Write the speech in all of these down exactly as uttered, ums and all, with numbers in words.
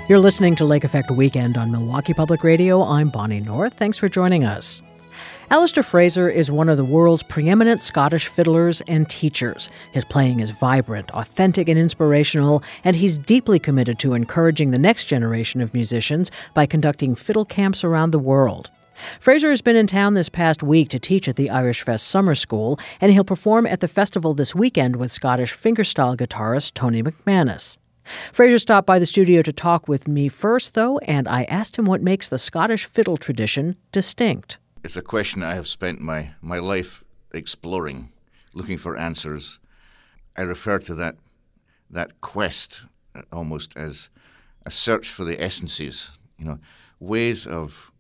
You're listening to Lake Effect Weekend on Milwaukee Public Radio. I'm Bonnie North. Thanks for joining us. Alistair Fraser is one of the world's preeminent Scottish fiddlers and teachers. His playing is vibrant, authentic, and inspirational, and he's deeply committed to encouraging the next generation of musicians by conducting fiddle camps around the world. Fraser has been in town this past week to teach at the Irish Fest Summer School, and he'll perform at the festival this weekend with Scottish fingerstyle guitarist Tony McManus. Fraser stopped by the studio to talk with me first, though, and I asked him what makes the Scottish fiddle tradition distinct. It's a question I have spent my, my life exploring, looking for answers. I refer to that that quest almost as a search for the essences, you know, ways of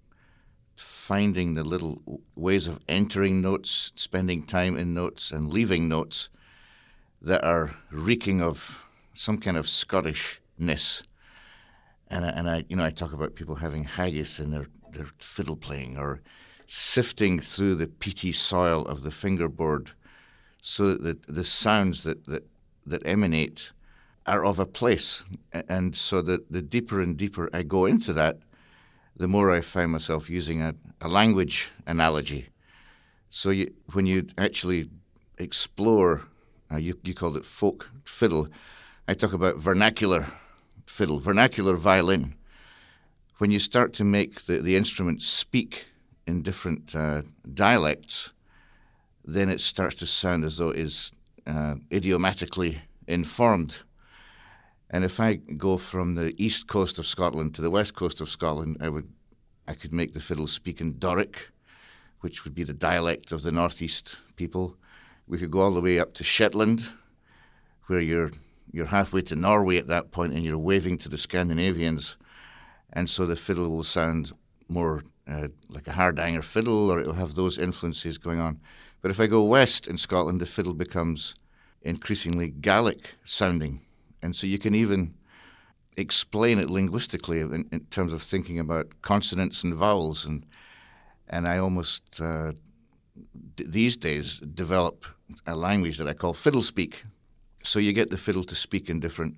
finding the little ways of entering notes, spending time in notes, and leaving notes that are reeking of some kind of Scottishness. And I, and I, you know, I talk about people having haggis in their, their fiddle playing, or sifting through the peaty soil of the fingerboard, so that the, the sounds that, that that emanate are of a place. And so that the deeper and deeper I go into that, the more I find myself using a, a language analogy. So you, when you actually explore, uh, you, you called it folk fiddle, I talk about vernacular fiddle, vernacular violin. When you start to make the, the instrument speak in different uh, dialects, then it starts to sound as though it is uh, idiomatically informed. And if I go from the east coast of Scotland to the west coast of Scotland, I would, I could make the fiddle speak in Doric, which would be the dialect of the northeast people. We could go all the way up to Shetland, where you're you're halfway to Norway at that point, and you're waving to the Scandinavians, and so the fiddle will sound more uh, like a Hardanger fiddle, or it'll have those influences going on. But if I go west in Scotland, the fiddle becomes increasingly Gaelic sounding. And so you can even explain it linguistically in, in terms of thinking about consonants and vowels. And and I almost, uh, d- these days, develop a language that I call fiddle speak. So you get the fiddle to speak in different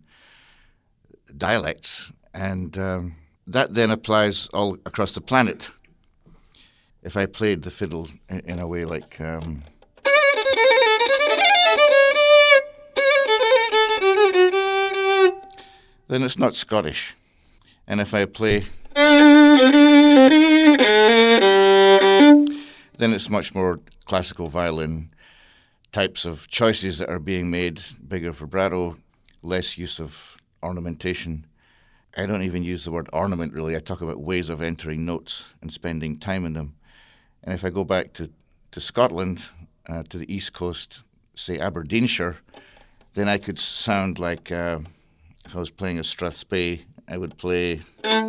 dialects. And um, that then applies all across the planet. If I played the fiddle in, in a way like... Um, then it's not Scottish. And if I play, then it's much more classical violin types of choices that are being made, bigger vibrato, less use of ornamentation. I don't even use the word ornament, really. I talk about ways of entering notes and spending time in them. And if I go back to, to Scotland, uh, to the east coast, say Aberdeenshire, then I could sound like... Uh, If I was playing a strathspey, I would play...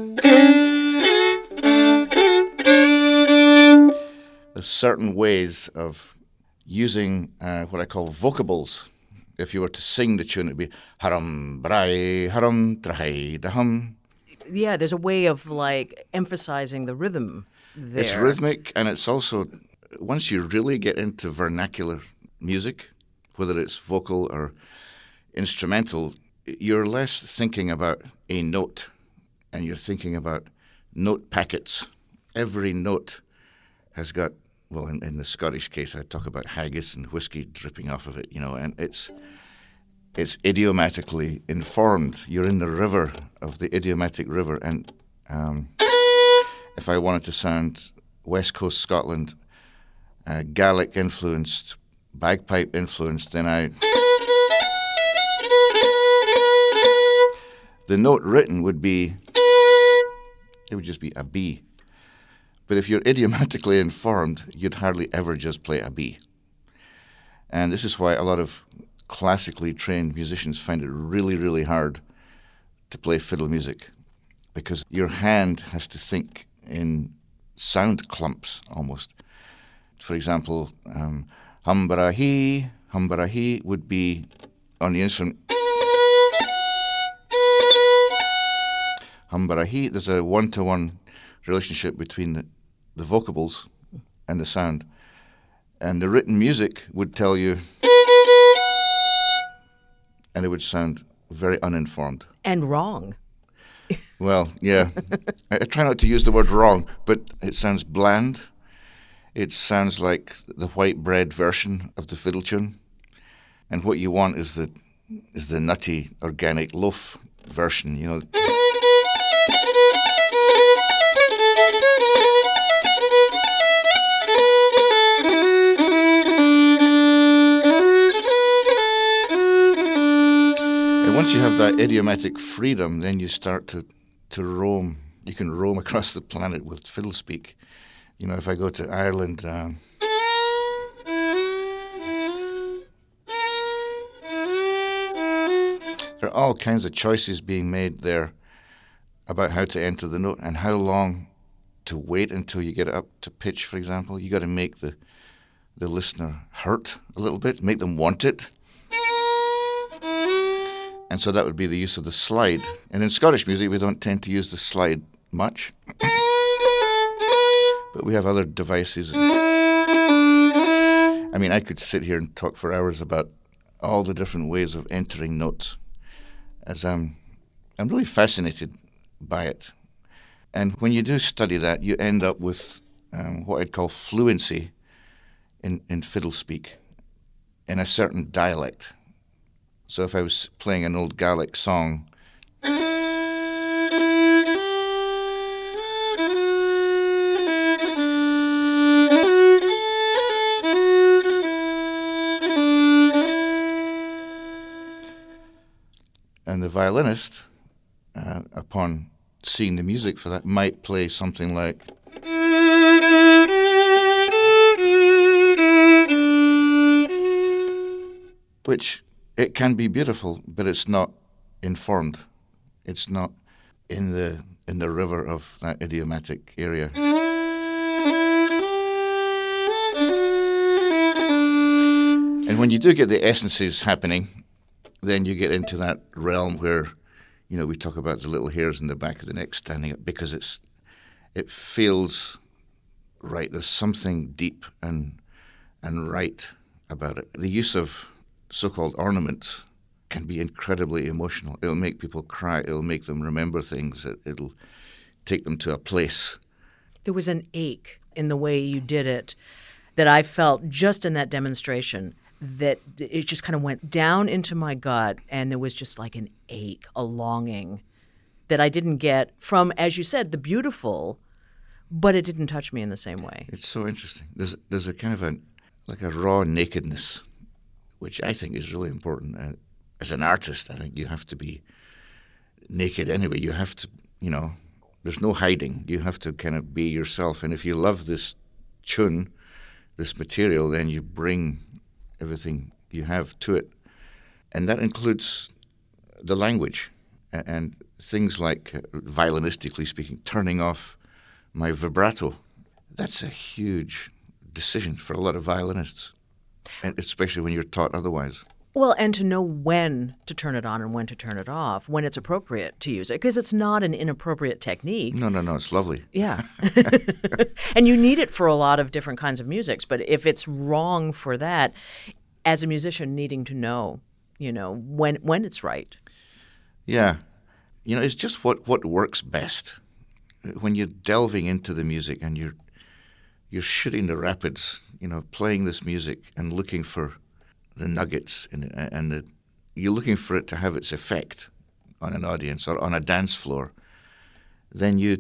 There's certain ways of using uh, what I call vocables. If you were to sing the tune, it would be harum, brai, harum, trahai, dahum. Yeah, there's a way of, like, emphasizing the rhythm there. It's rhythmic, and it's also, once you really get into vernacular music, whether it's vocal or instrumental, you're less thinking about a note, and you're thinking about note packets. Every note has got, well, in, in the Scottish case, I talk about haggis and whiskey dripping off of it, you know, and it's it's idiomatically informed. You're in the river of the idiomatic river, and um, if I wanted to sound West Coast Scotland, uh, Gaelic-influenced, bagpipe-influenced, then I... The note written would be, it would just be a B. But if you're idiomatically informed, you'd hardly ever just play a B. And this is why a lot of classically trained musicians find it really, really hard to play fiddle music, because your hand has to think in sound clumps almost. For example, um, hum-bara-hee, hum-bara-hee would be on the instrument. Hum-bara-hee, there's a one-to-one relationship between the, the vocables and the sound. And the written music would tell you, and it would sound very uninformed. And wrong. Well, yeah. I, I try not to use the word wrong, but it sounds bland. It sounds like the white bread version of the fiddle tune. And what you want is the is the nutty organic loaf version, you know. And once you have that idiomatic freedom, then you start to, to roam. You can roam across the planet with fiddle speak. You know, if I go to Ireland, um, there are all kinds of choices being made there about how to enter the note and how long to wait until you get it up to pitch, for example. You got to make the the listener hurt a little bit, make them want it. And so that would be the use of the slide. And in Scottish music, we don't tend to use the slide much. But we have other devices. I mean, I could sit here and talk for hours about all the different ways of entering notes, as I'm, I'm really fascinated by it. And when you do study that, you end up with um, what I'd call fluency in, in fiddle speak, in a certain dialect. So if I was playing an old Gaelic song, and the violinist, uh, upon seeing the music for that, might play something like, which it can be beautiful, but it's not informed. It's not in the in the river of that idiomatic area. And when you do get the essences happening, then you get into that realm where, you know, we talk about the little hairs in the back of the neck standing up because it's it feels right. There's something deep and and right about it. The use of so-called ornaments can be incredibly emotional. It'll make people cry. It'll make them remember things. It, it'll take them to a place. There was an ache in the way you did it that I felt just in that demonstration, that it just kind of went down into my gut, and there was just like an ache, a longing that I didn't get from, as you said, the beautiful, but it didn't touch me in the same way. It's so interesting. There's there's a kind of a, like a raw nakedness, which I think is really important. Uh, as an artist, I think you have to be naked anyway. You have to, you know, there's no hiding. You have to kind of be yourself. And if you love this tune, this material, then you bring everything you have to it. And that includes the language and, and things like, uh, violinistically speaking, turning off my vibrato. That's a huge decision for a lot of violinists, and especially when you're taught otherwise. Well, and to know when to turn it on and when to turn it off, when it's appropriate to use it, because it's not an inappropriate technique. No, no, no, it's lovely. Yeah. And you need it for a lot of different kinds of musics, but if it's wrong for that, as a musician needing to know, you know, when when it's right. Yeah. You know, it's just what, what works best. When you're delving into the music and you're you're shooting the rapids, you know, playing this music and looking for the nuggets in it, and the, you're looking for it to have its effect on an audience or on a dance floor, then you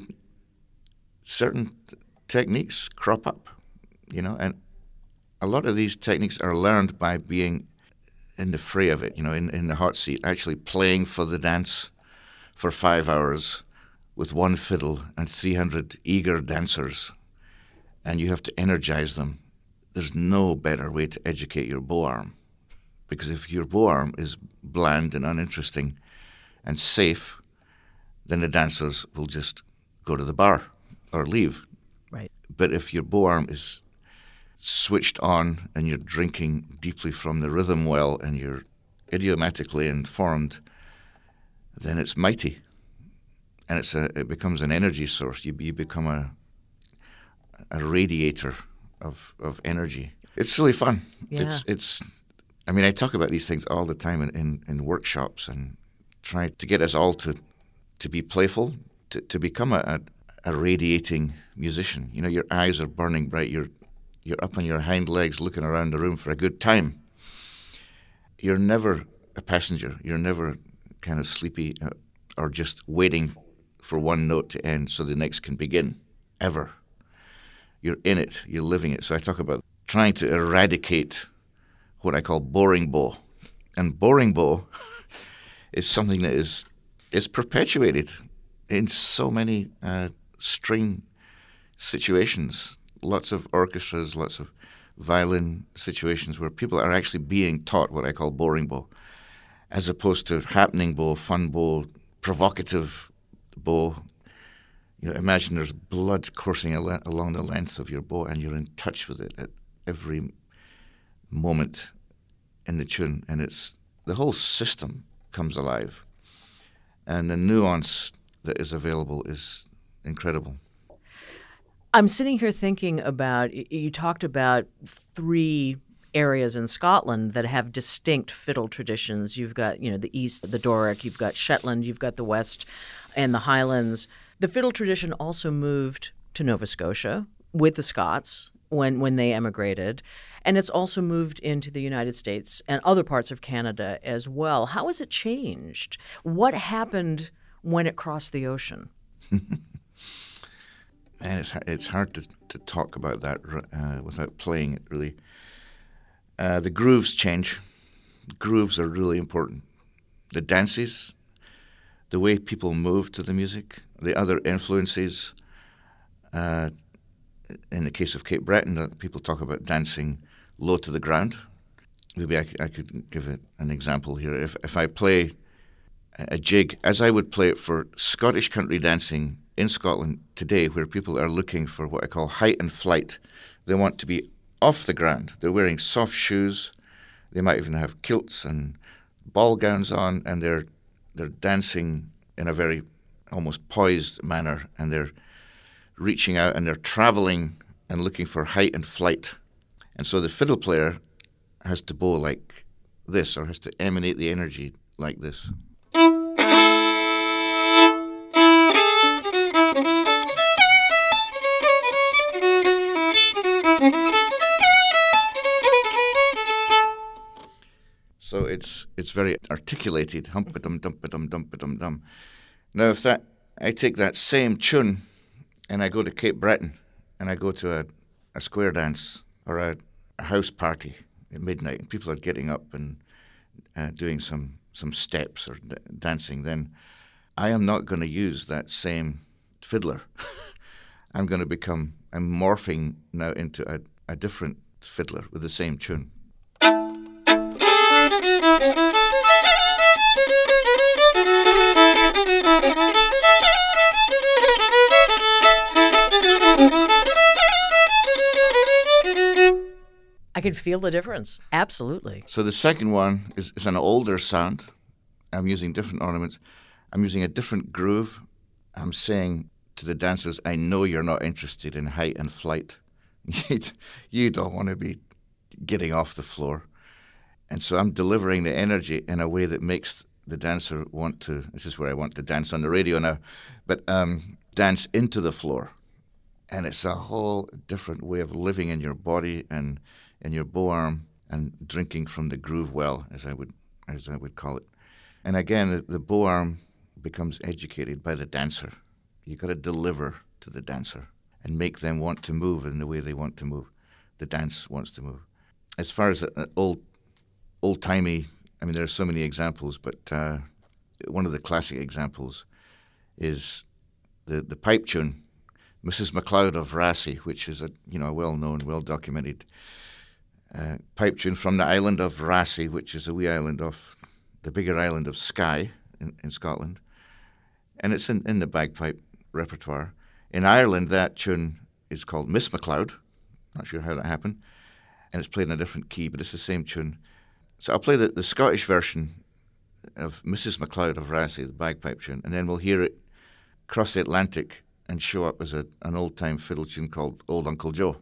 certain techniques crop up, you know, and a lot of these techniques are learned by being in the fray of it, you know, in, in the hot seat, actually playing for the dance for five hours with one fiddle and three hundred eager dancers, and you have to energize them. There's no better way to educate your bow arm, because if your bow arm is bland and uninteresting and safe, then the dancers will just go to the bar or leave. Right. But if your bow arm is switched on and you're drinking deeply from the rhythm well and you're idiomatically informed, then it's mighty. And it's a, it becomes an energy source. You, you become a a radiator of of energy. It's really fun. Yeah. It's it's. I mean, I talk about these things all the time in, in, in workshops and try to get us all to to be playful to, to become a, a, a radiating musician. You know, your eyes are burning bright. You're you're up on your hind legs looking around the room for a good time. You're never a passenger. You're never kind of sleepy uh, or just waiting for one note to end so the next can begin, ever. You're in it. You're living it. So I talk about trying to eradicate what I call boring bow. And boring bow is something that is is perpetuated in so many uh, string situations. Lots of orchestras, lots of violin situations where people are actually being taught what I call boring bow, as opposed to happening bow, fun bow, provocative bow. You know, imagine there's blood coursing al- along the length of your bow, and you're in touch with it at every moment in the tune, and it's the whole system comes alive, and the nuance that is available is incredible. I'm sitting here thinking about, you talked about three areas in Scotland that have distinct fiddle traditions. You've got, you know, the East, the Doric, you've got Shetland, you've got the West and the Highlands. The fiddle tradition also moved to Nova Scotia with the Scots when, when they emigrated, and it's also moved into the United States and other parts of Canada as well. How has it changed? What happened when it crossed the ocean? And it's it's hard to, to talk about that uh, without playing it, really. Uh, the grooves change. Grooves are really important. The dances, the way people move to the music, the other influences. Uh, in the case of Cape Breton, uh, people talk about dancing low to the ground. Maybe I, I could give it an example here. If if I play a jig, as I would play it for Scottish country dancing in Scotland today, where people are looking for what I call height and flight. They want to be off the ground. They're wearing soft shoes. They might even have kilts and ball gowns on, and they're they're dancing in a very almost poised manner, and they're reaching out and they're traveling and looking for height and flight. And so the fiddle player has to bow like this, or has to emanate the energy like this. So it's it's very articulated, humpa-dum, dumpa-dum, dumpa-dum, dum. Now, if that I take that same tune and I go to Cape Breton and I go to a, a square dance or a, a house party at midnight, and people are getting up and uh, doing some, some steps or d- dancing, then I am not going to use that same fiddler. I'm going to become, I'm morphing now into a, a different fiddler with the same tune. I can feel the difference. Absolutely. So the second one is, is an older sound. I'm using different ornaments. I'm using a different groove. I'm saying to the dancers, I know you're not interested in height and flight. You don't want to be getting off the floor. And so I'm delivering the energy in a way that makes the dancer want to, this is where I want to dance on the radio now, but um, dance into the floor. And it's a whole different way of living in your body and in your bow arm and drinking from the groove well, as I would as I would call it. And again, the, the bow arm becomes educated by the dancer. You've got to deliver to the dancer and make them want to move in the way they want to move. The dance wants to move. As far as uh, old, old-timey, I mean, there are so many examples, but uh, one of the classic examples is the, the pipe tune, Missus MacLeod of Rassay, which is a you know a well-known, well-documented uh, pipe tune from the island of Rassay, which is a wee island off the bigger island of Skye in, in Scotland. And it's in, in the bagpipe repertoire. In Ireland, that tune is called Miss MacLeod. Not sure how that happened. And it's played in a different key, but it's the same tune. So I'll play the, the Scottish version of Missus MacLeod of Rassay, the bagpipe tune, and then we'll hear it cross the Atlantic and show up as a, an old-time fiddle tune called Old Uncle Joe.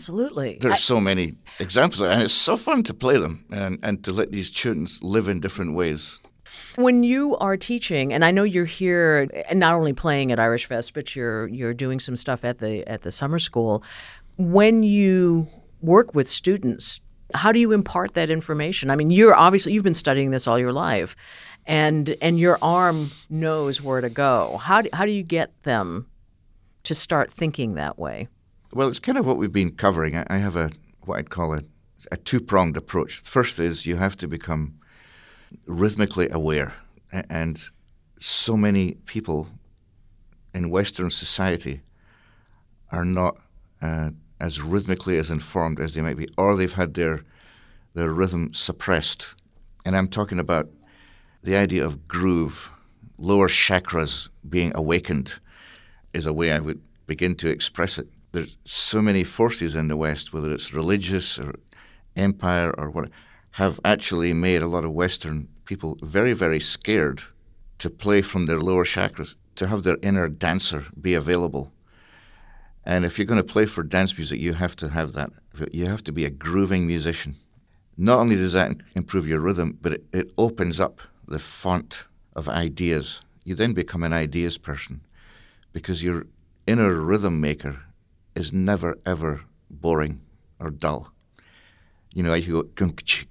absolutely. There's I, so many examples, and it's so fun to play them and, and to let these tunes live in different ways. When you are teaching, and I know you're here and not only playing at Irish Fest, but you're you're doing some stuff at the at the summer school. When you work with students, how do you impart that information? I mean, you're obviously you've been studying this all your life, and and your arm knows where to go. How do, how do you get them to start thinking that way? Well, it's kind of what we've been covering. I, I have a what I'd call a, a two-pronged approach. The first is you have to become rhythmically aware, and so many people in Western society are not uh, as rhythmically as informed as they might be, or they've had their their rhythm suppressed. And I'm talking about the idea of groove, lower chakras being awakened is a way I would begin to express it. There's so many forces in the West, whether it's religious or empire or what, have actually made a lot of Western people very, very scared to play from their lower chakras, to have their inner dancer be available. And if you're going to play for dance music, you have to have that. You have to be a grooving musician. Not only does that improve your rhythm, but it, it opens up the font of ideas. You then become an ideas person because your inner rhythm maker is never, ever boring or dull. You know, you go,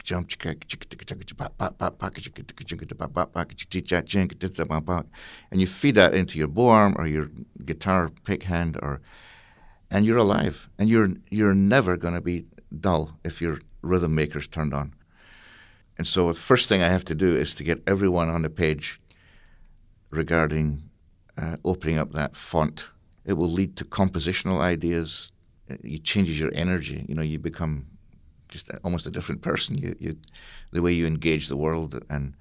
and you feed that into your bow arm or your guitar pick hand, or, and you're alive. And you're you're never going to be dull if your rhythm maker's turned on. And so the first thing I have to do is to get everyone on the page regarding uh, opening up that font. It will lead to compositional ideas. It changes your energy. You know, you become just almost a different person. You, you, the way you engage the world, and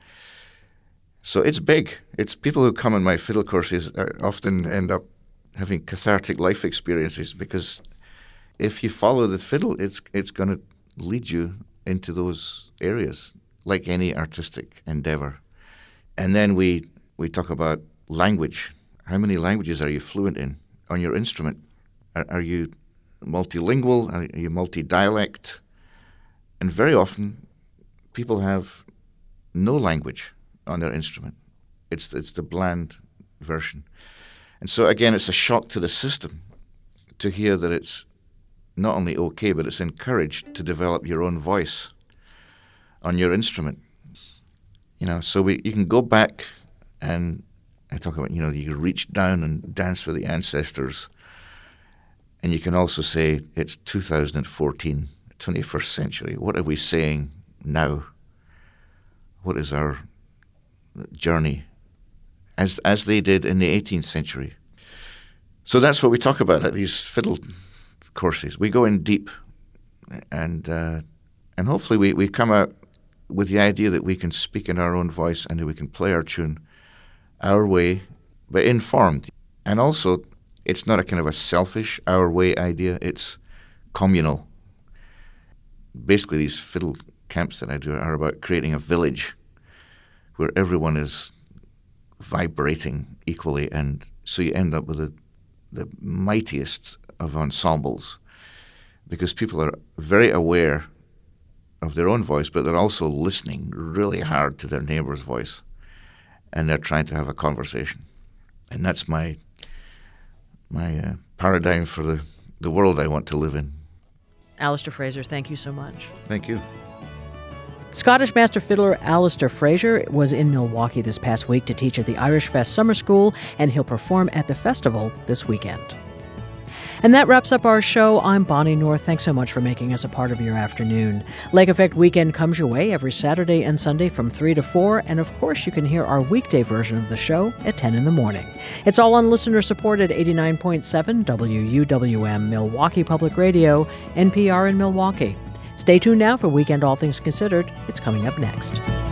so it's big. It's people who come in my fiddle courses often end up having cathartic life experiences, because if you follow the fiddle, it's it's going to lead you into those areas, like any artistic endeavor. And then we we talk about language. How many languages are you fluent in on your instrument? Are, are you multilingual? Are you multi-dialect? And very often, people have no language on their instrument. It's it's the bland version. And so again, it's a shock to the system to hear that it's not only okay, but it's encouraged to develop your own voice on your instrument. You know, so we you can go back, and I talk about, you know, you reach down and dance with the ancestors, and you can also say it's two thousand fourteen, twenty-first century. What are we saying now? What is our journey? As as they did in the eighteenth century. So that's what we talk about at these fiddle courses. We go in deep, and uh, and hopefully we, we come out with the idea that we can speak in our own voice and that we can play our tune our way, but informed. And also, it's not a kind of a selfish, our way idea. It's communal. Basically, these fiddle camps that I do are about creating a village where everyone is vibrating equally, and so you end up with a, the mightiest of ensembles, because people are very aware of their own voice, but they're also listening really hard to their neighbor's voice, and they're trying to have a conversation. And that's my my uh, paradigm for the, the world I want to live in. Alister Fraser, thank you so much. Thank you. Scottish master fiddler Alister Fraser was in Milwaukee this past week to teach at the Irish Fest Summer School, and he'll perform at the festival this weekend. And that wraps up our show. I'm Bonnie North. Thanks so much for making us a part of your afternoon. Lake Effect Weekend comes your way every Saturday and Sunday from three to four, and of course you can hear our weekday version of the show at ten in the morning. It's all on listener-supported eighty-nine point seven W U W M Milwaukee Public Radio, N P R in Milwaukee. Stay tuned now for Weekend All Things Considered. It's coming up next.